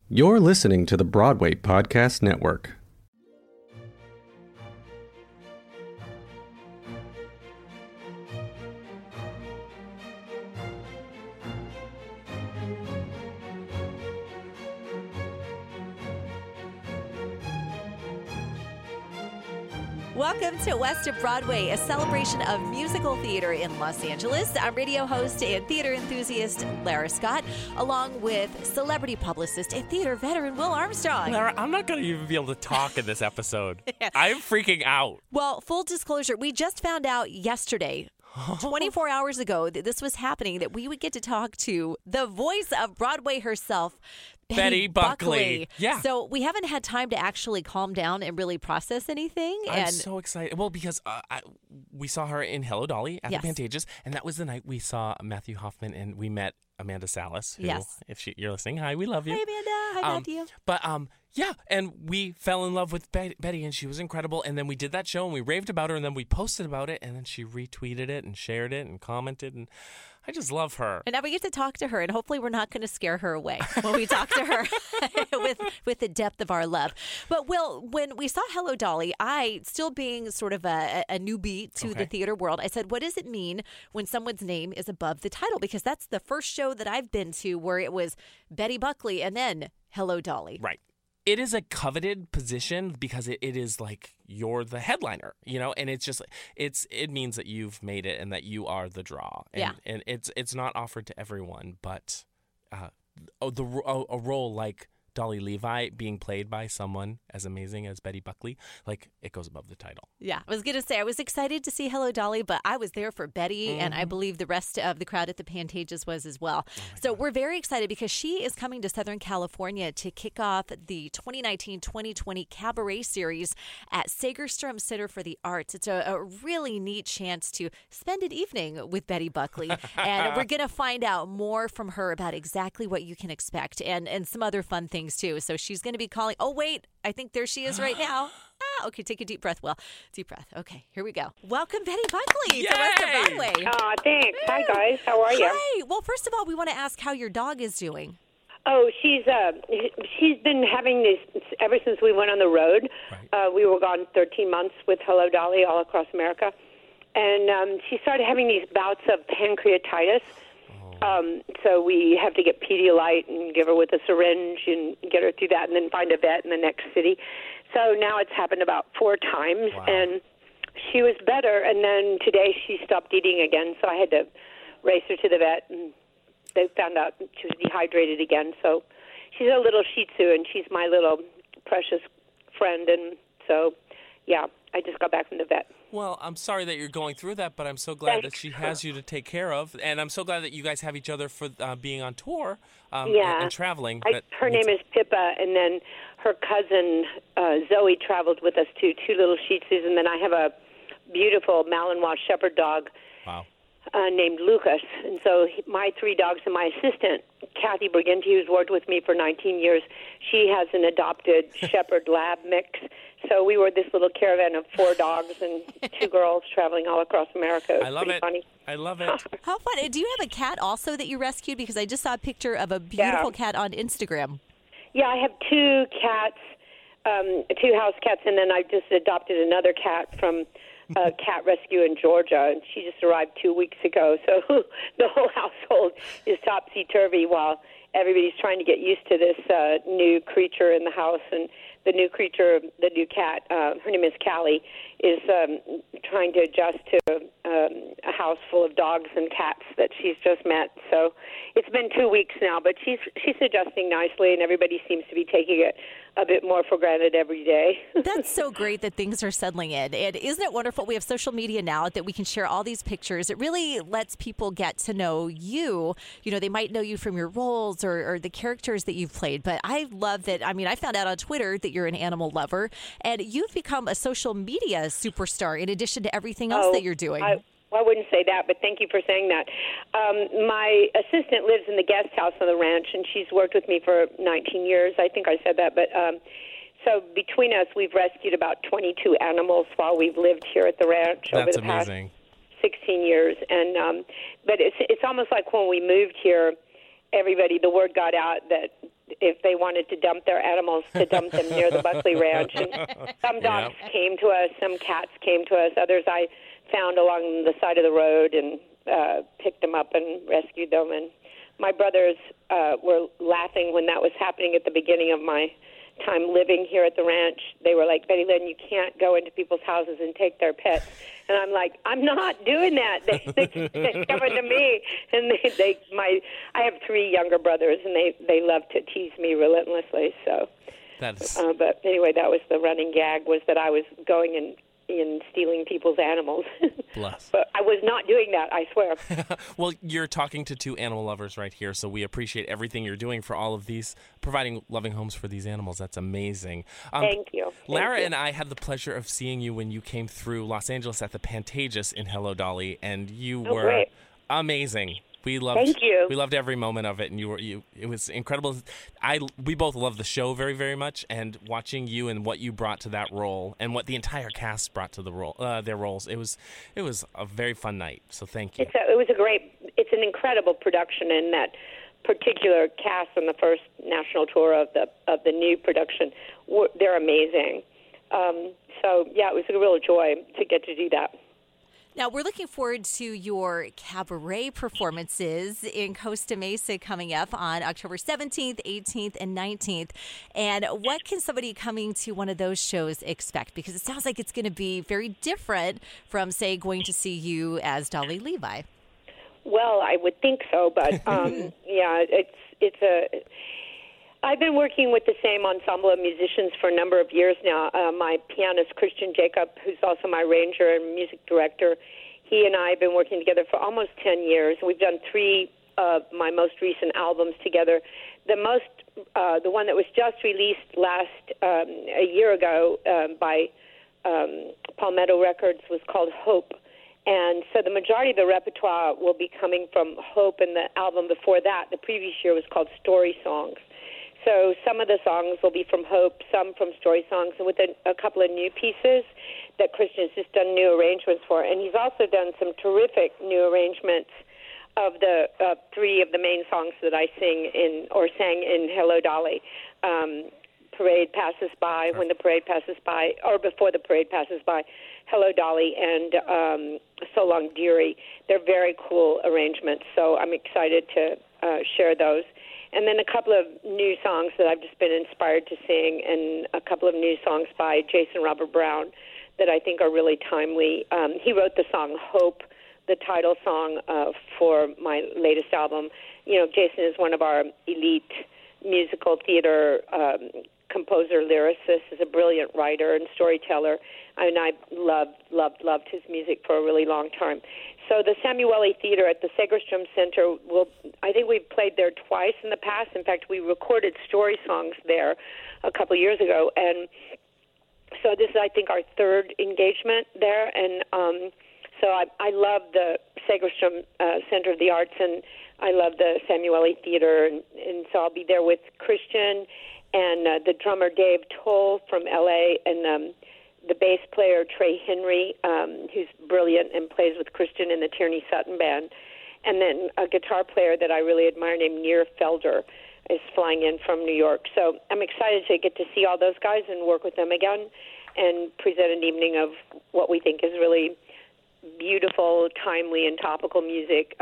You're listening to the Broadway Podcast Network. Welcome to West of Broadway, a celebration of musical theater in Los Angeles. I'm radio host and theater enthusiast Lara Scott, along with celebrity publicist and theater veteran Will Armstrong. Lara, I'm not going to even be able to talk in this episode. I'm freaking out. Well, full disclosure, we just found out yesterday, 24 hours ago, that this was happening, that we would get to talk to the voice of Broadway herself, Betty Buckley. Yeah. So we haven't had time to actually calm down and really process anything. I'm so excited. Well, because we saw her in Hello, Dolly at the Pantages, and that was the night we saw Matthew Hoffman, and we met Amanda Salas, who, if you're listening, hi, we love you. Hi, Amanda. Hi, Matthew. But, yeah, and we fell in love with Betty, and she was incredible, and then we did that show, and we raved about her, and then we posted about it, and then she retweeted it and shared it and commented, and I just love her. And now we get to talk to her, and hopefully we're not going to scare her away when we talk to her with the depth of our love. But, Will, when we saw Hello, Dolly, I, still being sort of a newbie to the theater world, I said, what does it mean when someone's name is above the title? Because that's the first show that I've been to where it was Betty Buckley and then Hello, Dolly. Right. It is a coveted position because it is like you're the headliner, you know, and it's just it means that you've made it and that you are the draw. And, and it's not offered to everyone, but a role like Dolly Levi being played by someone as amazing as Betty Buckley, like, it goes above the title. Yeah, I was going to say, I was excited to see Hello, Dolly, but I was there for Betty, and I believe the rest of the crowd at the Pantages was as well. So we're very excited because she is coming to Southern California to kick off the 2019-2020 Cabaret Series at Segerstrom Center for the Arts. It's a really neat chance to spend an evening with Betty Buckley, and we're going to find out more from her about exactly what you can expect and some other fun things too. So she's going to be calling. Oh, wait, I think there she is right now. Okay, take a deep breath, Will. Deep breath. Okay, here we go. Welcome, Betty Buckley, to West of Broadway. Thanks. Hi, guys. How are you? Hi. Well, first of all, we want to ask how your dog is doing. Oh, she's been having this ever since we went on the road. Right. We were gone 13 months with Hello, Dolly all across America. And she started having these bouts of pancreatitis. So we have to get Pedialyte and give her with a syringe and get her through that and then find a vet in the next city. So now it's happened about 4 times, and she was better. And then today she stopped eating again, so I had to race her to the vet, and they found out she was dehydrated again. So she's a little Shih Tzu, and she's my little precious friend. And so, yeah, I just got back from the vet. Well, I'm sorry that you're going through that, but I'm so glad that she has you to take care of. And I'm so glad that you guys have each other for being on tour and traveling. Her name is Pippa, and then her cousin Zoe traveled with us too, 2 little Shih Tzus. And then I have a beautiful Malinois Shepherd dog named Lucas. And so my 3 dogs and my assistant, Kathy Briganti, who's worked with me for 19 years, she has an adopted Shepherd Lab mix. So we were this little caravan of 4 dogs and 2 girls traveling all across America. I love it. Funny. I love it. How fun. And do you have a cat also that you rescued? Because I just saw a picture of a beautiful cat on Instagram. Yeah, I have 2 cats, 2 house cats, and then I just adopted another cat from a cat rescue in Georgia, and she just arrived 2 weeks ago. So the whole household is topsy-turvy while everybody's trying to get used to this new creature in the house. And the new creature, the new cat, her name is Callie, is trying to adjust to a house full of dogs and cats that she's just met. So it's been 2 weeks now, but she's adjusting nicely, and everybody seems to be taking it a bit more for granted every day. That's so great that things are settling in. And isn't it wonderful? We have social media now that we can share all these pictures. It really lets people get to know you. You know, they might know you from your roles or the characters that you've played. But I love that. I mean, I found out on Twitter that you're an animal lover, and you've become a social media superstar in addition to everything else that you're doing. Well, I wouldn't say that, but thank you for saying that. My assistant lives in the guest house on the ranch, and she's worked with me for 19 years. I think I said that. But so between us, we've rescued about 22 animals while we've lived here at the ranch over the past 16 years. And but it's almost like when we moved here, the word got out that if they wanted to dump their animals, to dump them near the Buckley Ranch. And some dogs came to us, some cats came to us, others I found along the side of the road and picked them up and rescued them. And my brothers were laughing when that was happening at the beginning of my time living here at the ranch. They were like, Betty Lynn, you can't go into people's houses and take their pets. And I'm like, I'm not doing that. They come to me, and I have 3 younger brothers, and they love to tease me relentlessly. So, but anyway, that was the running gag, was that I was going and stealing people's animals. Bless. But I was not doing that, I swear. Well, you're talking to 2 animal lovers right here, so we appreciate everything you're doing for all of these, providing loving homes for these animals. That's amazing. Thank you. Lara and I had the pleasure of seeing you when you came through Los Angeles at the Pantages in Hello, Dolly, and you were great. Amazing. Thank you. We loved every moment of it, and it was incredible. We both loved the show very, very much, and watching you and what you brought to that role, and what the entire cast brought to the role, their roles. It was a very fun night. So thank you. It's an incredible production, and that particular cast on the first national tour of the new production, they're amazing. So yeah, it was a real joy to get to do that. Now, we're looking forward to your cabaret performances in Costa Mesa coming up on October 17th, 18th, and 19th. And what can somebody coming to one of those shows expect? Because it sounds like it's going to be very different from, say, going to see you as Dolly Levi. Well, I would think so, but yeah, I've been working with the same ensemble of musicians for a number of years now. My pianist, Christian Jacob, who's also my arranger and music director, he and I have been working together for almost 10 years. We've done 3 of my most recent albums together. The one that was just released a year ago by Palmetto Records was called Hope. And so the majority of the repertoire will be coming from Hope, and the album before that, the previous year, was called Story Songs. So some of the songs will be from Hope, some from Story Songs, and with a couple of new pieces that Christian's just done new arrangements for. And he's also done some terrific new arrangements of the 3 of the main songs that I sang in Hello, Dolly. Parade Passes By, When the Parade Passes By, or Before the Parade Passes By, Hello, Dolly, and So Long, Dearie. They're very cool arrangements, so I'm excited to share those. And then a couple of new songs that I've just been inspired to sing, and a couple of new songs by Jason Robert Brown that I think are really timely. He wrote the song Hope, the title song for my latest album. You know, Jason is one of our elite musical theater composer, lyricist, is a brilliant writer and storyteller, and I loved his music for a really long time. So the Samueli Theater at the Segerstrom Center, I think we've played there twice in the past. In fact, we recorded Story Songs there a couple of years ago, and so this is, I think, our 3rd engagement there. And so I love the Segerstrom Center of the Arts, and I love the Samueli Theater, and so I'll be there with Christian and the drummer Dave Toll from L.A., and the bass player Trey Henry, who's brilliant and plays with Christian in the Tierney Sutton Band, and then a guitar player that I really admire named Nir Felder is flying in from New York. So I'm excited to get to see all those guys and work with them again and present an evening of what we think is really beautiful, timely, and topical music.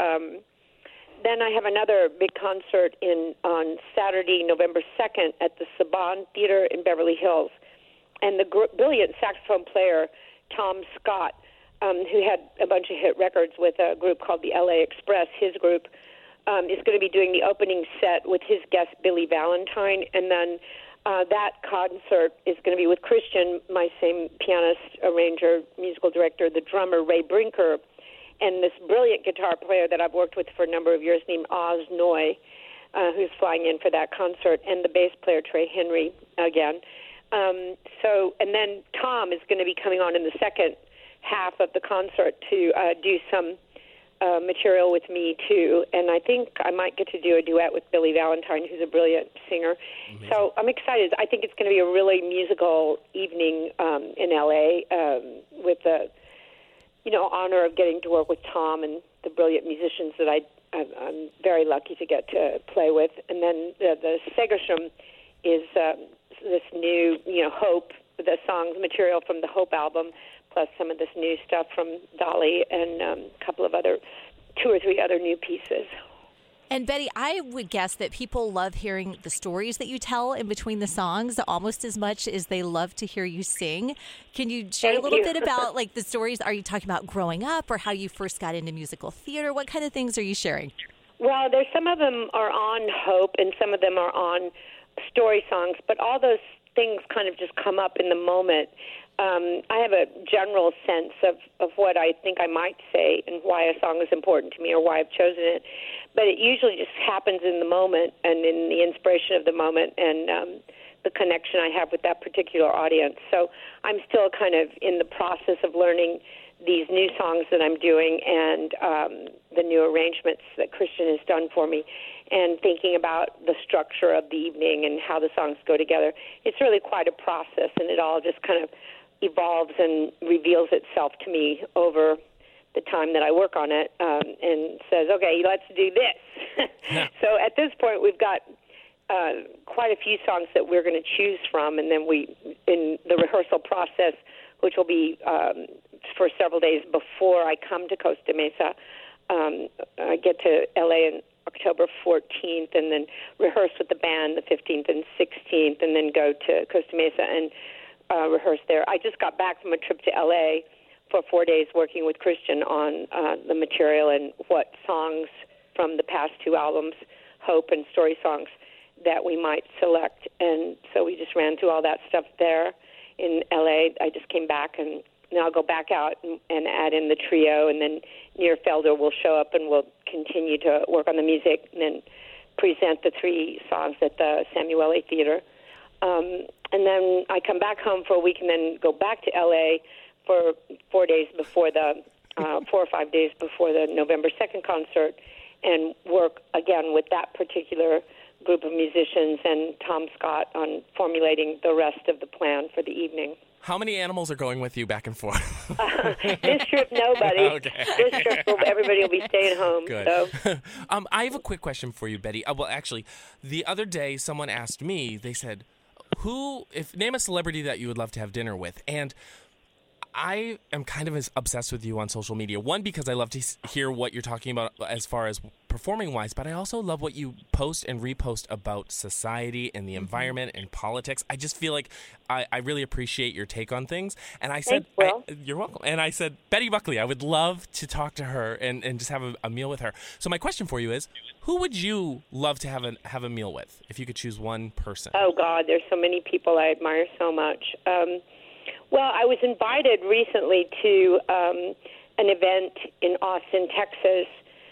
Then I have another big concert on Saturday, November 2nd at the Saban Theater in Beverly Hills. And the brilliant saxophone player, Tom Scott, who had a bunch of hit records with a group called the LA Express, his group, is going to be doing the opening set with his guest, Billy Valentine. And then that concert is going to be with Christian, my same pianist, arranger, musical director, the drummer, Ray Brinker, and this brilliant guitar player that I've worked with for a number of years named Oz Noy, who's flying in for that concert, and the bass player, Trey Henry, again. And then Tom is going to be coming on in the second half of the concert to do some material with me, too. And I think I might get to do a duet with Billy Valentine, who's a brilliant singer. Amazing. So I'm excited. I think it's going to be a really musical evening in L.A. With the honor of getting to work with Tom and the brilliant musicians that I I'm very lucky to get to play with. And then the Segerstrom is this new, Hope, the songs material from the Hope album, plus some of this new stuff from Dolly and a couple of 2 or 3 other new pieces. And Betty, I would guess that people love hearing the stories that you tell in between the songs almost as much as they love to hear you sing. Can you share a little bit about the stories? Are you talking about growing up or how you first got into musical theater? What kind of things are you sharing? Well, there's some of them are on Hope and some of them are on story songs, but all those things kind of just come up in the moment. I have a general sense of what I think I might say and why a song is important to me or why I've chosen it. But it usually just happens in the moment and in the inspiration of the moment and the connection I have with that particular audience. So I'm still kind of in the process of learning these new songs that I'm doing and the new arrangements that Christian has done for me and thinking about the structure of the evening and how the songs go together. It's really quite a process, and it all just kind of evolves and reveals itself to me over the time that I work on it and says, okay, let's do this. Yeah. So at this point, we've got quite a few songs that we're going to choose from, and then in the rehearsal process, which will be for several days before I come to Costa Mesa, I get to L.A. in October 14th and then rehearse with the band the 15th and 16th and then go to Costa Mesa and rehearse there. I just got back from a trip to L.A. for 4 days working with Christian on the material and what songs from the past 2 albums, Hope and Story Songs, that we might select. And so we just ran through all that stuff there in L.A. I just came back, and now I'll go back out and add in the trio, and then Nir Felder will show up and we'll continue to work on the music and then present the 3 songs at the Samuele Theater. And then I come back home for a week and then go back to L.A. for 4 days before 4 or 5 days before the November 2nd concert and work again with that particular group of musicians and Tom Scott on formulating the rest of the plan for the evening. How many animals are going with you back and forth? This trip, nobody. Okay. This trip, everybody will be staying home. Good. So. I have a quick question for you, Betty. Well, actually, the other day someone asked me, they said, name a celebrity that you would love to have dinner with. And I am kind of obsessed with you on social media. One, because I love to hear what you're talking about as far as performing-wise, but I also love what you post and repost about society and the environment and politics. I just feel like I really appreciate your take on things. And I said, you're welcome. And I said, Betty Buckley, I would love to talk to her and just have a meal with her. So my question for you is, who would you love to have a meal with if you could choose one person? Oh, God, there's so many people I admire so much. Well, I was invited recently to an event in Austin, Texas,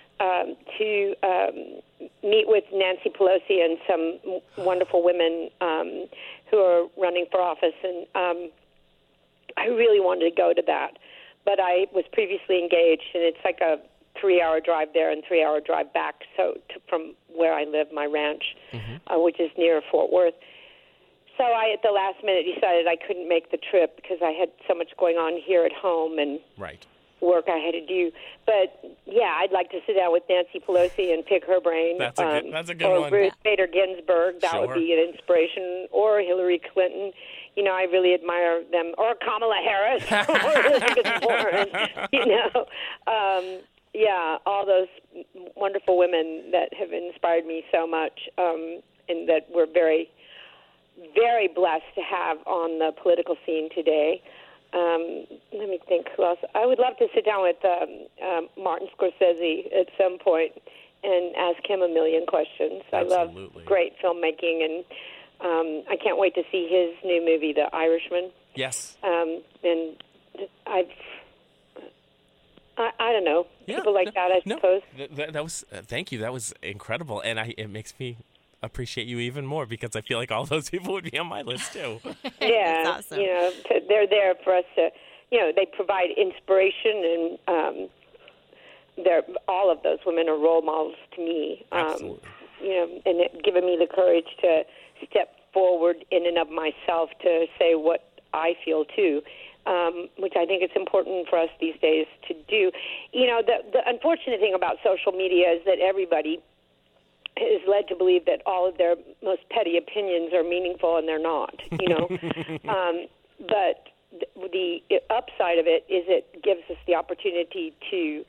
to meet with Nancy Pelosi and some wonderful women who are running for office. And I really wanted to go to that. But I was previously engaged, and it's like a 3-hour drive there and 3-hour drive back from where I live, my ranch, which is near Fort Worth. So I, at the last minute, decided I couldn't make the trip because I had so much going on here at home and work I had to do. But, yeah, I'd like to sit down with Nancy Pelosi and pick her brain. That's a good or one. Or Ruth Bader Ginsburg. That would be an inspiration. Or Hillary Clinton. You know, I really admire them. Or Kamala Harris. Or Elizabeth Warren. You know. Yeah, all those wonderful women that have inspired me so much and that we're very, very blessed to have on the political scene today. Let me think who else. I would love to sit down with Martin Scorsese at some point and ask him a million questions. Absolutely. I love great filmmaking, and I can't wait to see his new movie, The Irishman. Yes. And I don't know, people like that, I suppose. That was thank you. That was incredible, and it makes me appreciate you even more because I feel like all those people would be on my list too. Yeah, that's awesome. You know, they're there for us to, you know, they provide inspiration, and all of those women are role models to me. Absolutely. You know, and it given me the courage to step forward in and of myself to say what I feel too. which I think it's important for us these days to do. You know, the unfortunate thing about social media is that everybody is led to believe that all of their most petty opinions are meaningful, and they're not, you know. But the upside of it is it gives us the opportunity to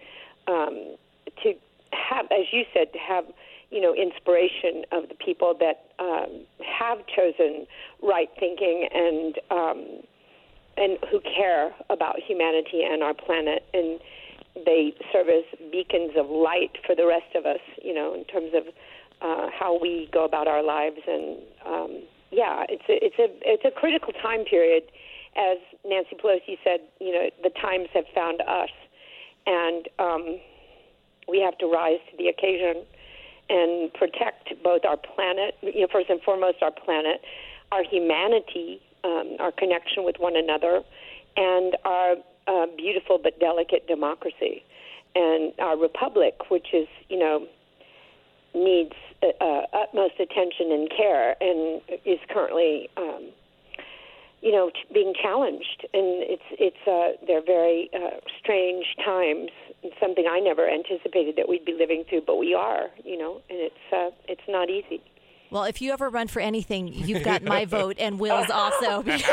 have, as you said, to have, you know, inspiration of the people that have chosen right thinking and who care about humanity and our planet, and they serve as beacons of light for the rest of us, you know, in terms of how we go about our lives. And it's a critical time period. As Nancy Pelosi said, you know, the times have found us, and we have to rise to the occasion and protect both our planet, you know, first and foremost our planet, our humanity, our connection with one another, and our beautiful but delicate democracy, and our republic, which is, you know, needs utmost attention and care, and is currently, you know, being challenged. And they're very strange times. It's something I never anticipated that we'd be living through, but we are, you know, and it's not easy. Well, if you ever run for anything, you've got my vote and Will's also. That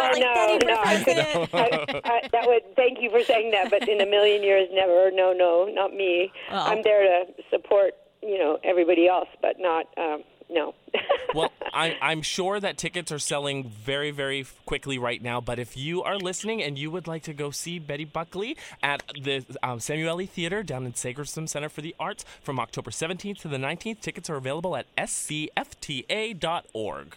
would. Thank you for saying that, but in a million years, never. No, not me. Oh. I'm there to support, you know, everybody else, but not. No. Well, I'm sure that tickets are selling very, very quickly right now. But if you are listening and you would like to go see Betty Buckley at the Samueli Theater down in Segerstrom Center for the Arts from October 17th to the 19th, tickets are available at scfta.org.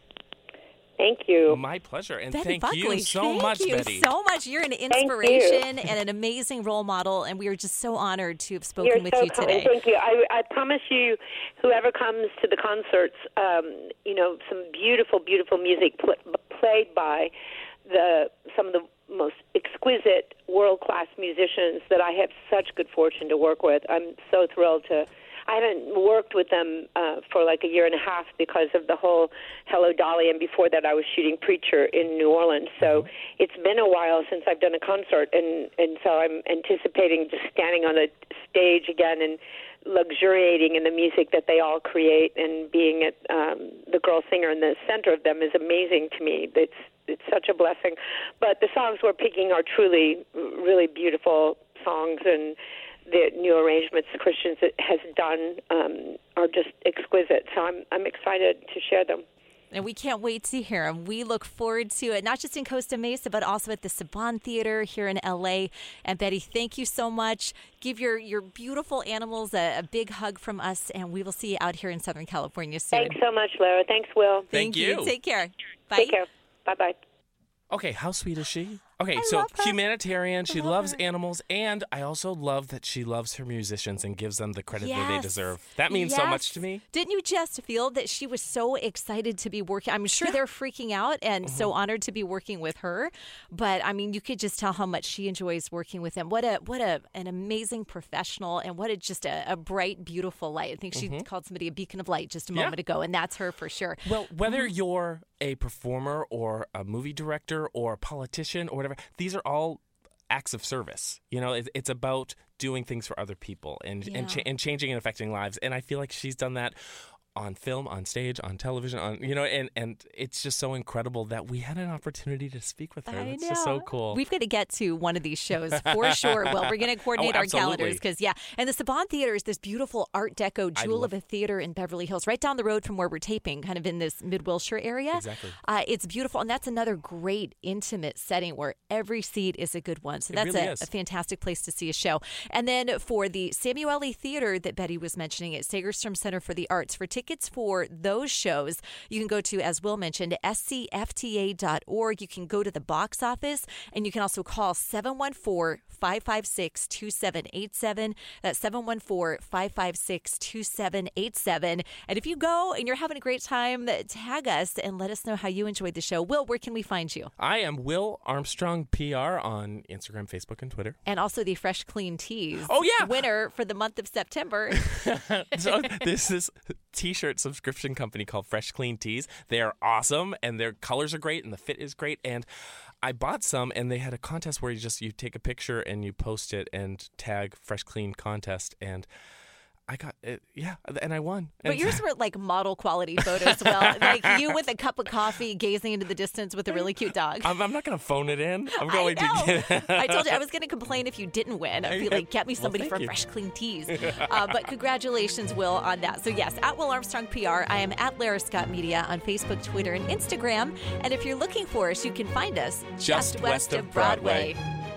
Thank you. My pleasure. And Betty thank Buckley, you so much, Betty. Thank you so much. You're an inspiration and an amazing role model, and we are just so honored to have spoken with you today. Thank you. I promise you, whoever comes to the concerts, you know, some beautiful, beautiful music played by some of the most exquisite, world-class musicians that I have such good fortune to work with. I'm so thrilled to... I haven't worked with them for like a year and a half because of the whole Hello, Dolly, and before that I was shooting Preacher in New Orleans. So it's been a while since I've done a concert, and so I'm anticipating just standing on the stage again and luxuriating in the music that they all create, and being at the girl singer in the center of them is amazing to me. It's such a blessing. But the songs we're picking are truly, really beautiful songs, and the new arrangements Christians has done are just exquisite. So I'm excited to share them. And we can't wait to hear them. We look forward to it, not just in Costa Mesa, but also at the Saban Theater here in L.A. And Betty, thank you so much. Give your beautiful animals a big hug from us, and we will see you out here in Southern California soon. Thanks so much, Lara. Thanks, Will. Thank you. Take care. Bye. Take care. Bye-bye. Okay, how sweet is she? Okay, so humanitarian, she loves animals, and I also love that she loves her musicians and gives them the credit that they deserve. That means so much to me. Didn't you just feel that she was so excited to be working? I'm sure they're freaking out and so honored to be working with her. But, I mean, you could just tell how much she enjoys working with them. What an amazing professional, and what a bright, beautiful light. I think she called somebody a beacon of light just a moment ago, and that's her for sure. Well, whether you're a performer or a movie director or a politician or whatever, these are all acts of service. You know, it's about doing things for other people and changing and affecting lives. And I feel like she's done that on film, on stage, on television, and it's just so incredible that we had an opportunity to speak with her. It's just so cool. We've got to get to one of these shows for sure. Well, we're going to coordinate our calendars because, and the Saban Theater is this beautiful Art Deco jewel of a theater in Beverly Hills, right down the road from where we're taping, kind of in this Mid-Wilshire area. Exactly. It's beautiful, and that's another great intimate setting where every seat is a good one. So that's a fantastic place to see a show. And then for the Samueli Theater that Betty was mentioning at Segerstrom Center for the Arts, for tickets for those shows, you can go to, as Will mentioned, scfta.org. You can go to the box office, and you can also call 714-556-2787. That's 714-556-2787. And if you go and you're having a great time, tag us and let us know how you enjoyed the show. Will, where can we find you? I am Will Armstrong PR on Instagram, Facebook, and Twitter. And also the Fresh Clean Tees winner for the month of September. So this is t-shirt subscription company called Fresh Clean Tees. They are awesome, and their colors are great, and the fit is great. And I bought some, and they had a contest where you take a picture and you post it and tag Fresh Clean Contest, and I got it, and I won. But yours were like model quality photos, Will. Like you with a cup of coffee, gazing into the distance with a really cute dog. I'm not going to phone it in. I'm going to get. I told you I was going to complain if you didn't win. I'd be like, get me somebody from Fresh Clean Teas. But congratulations, Will, on that. So yes, at Will Armstrong PR. I am at Lara Scott Media on Facebook, Twitter, and Instagram. And if you're looking for us, you can find us just west of Broadway.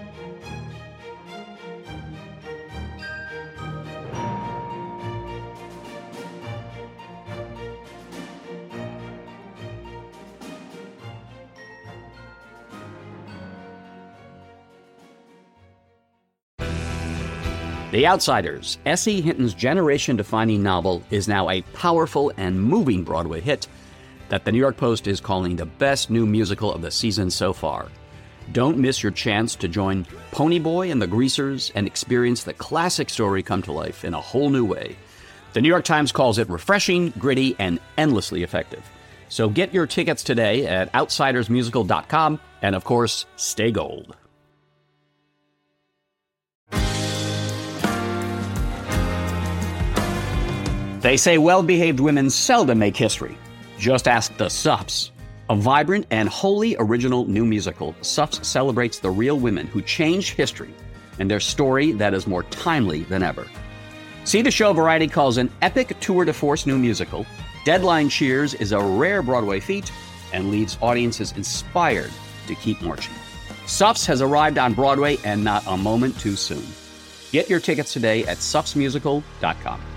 The Outsiders, S.E. Hinton's generation-defining novel, is now a powerful and moving Broadway hit that the New York Post is calling the best new musical of the season so far. Don't miss your chance to join Ponyboy and the Greasers and experience the classic story come to life in a whole new way. The New York Times calls it refreshing, gritty, and endlessly effective. So get your tickets today at outsidersmusical.com, and of course, stay gold. They say well-behaved women seldom make history. Just ask the Suffs. A vibrant and wholly original new musical, Suffs celebrates the real women who changed history and their story that is more timely than ever. See the show Variety calls an epic tour de force new musical. Deadline cheers is a rare Broadway feat and leaves audiences inspired to keep marching. Suffs has arrived on Broadway, and not a moment too soon. Get your tickets today at suffsmusical.com.